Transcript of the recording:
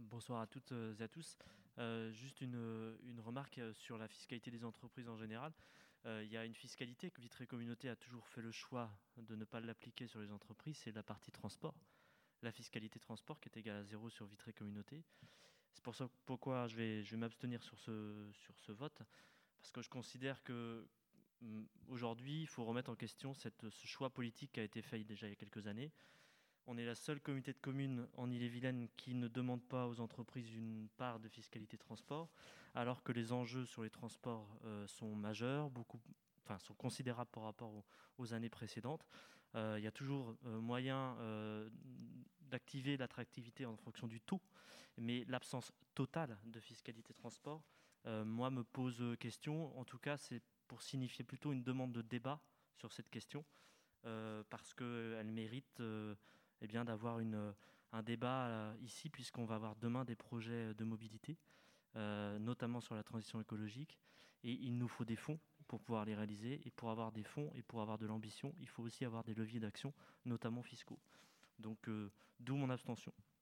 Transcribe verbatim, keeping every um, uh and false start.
Bonsoir à toutes et à tous. Euh, juste une, une remarque sur la fiscalité des entreprises en général. Euh, il y a une fiscalité que Vitré Communauté a toujours fait le choix de ne pas l'appliquer sur les entreprises, c'est la partie transport. La fiscalité transport qui est égale à zéro sur Vitré Communauté. C'est pour ça pourquoi je vais, je vais m'abstenir sur ce, sur ce vote, parce que je considère que hum, aujourd'hui, il faut remettre en question cette, ce choix politique qui a été fait déjà il y a quelques années. On est la seule communauté de communes en Ille-et-Vilaine qui ne demande pas aux entreprises une part de fiscalité transport, alors que les enjeux sur les transports euh, sont majeurs, beaucoup, enfin, sont considérables par rapport aux, aux années précédentes. Euh, il y a toujours euh, moyen euh, d'activer l'attractivité en fonction du taux, mais l'absence totale de fiscalité transport, euh, moi, me pose question. En tout cas, c'est pour signifier plutôt une demande de débat sur cette question, euh, parce qu'elle mérite euh, eh bien, d'avoir une, un débat euh, ici, puisqu'on va avoir demain des projets de mobilité, euh, notamment sur la transition écologique. Et il nous faut des fonds pour pouvoir les réaliser. Et pour avoir des fonds et pour avoir de l'ambition, il faut aussi avoir des leviers d'action, notamment fiscaux. Donc, euh, d'où mon abstention.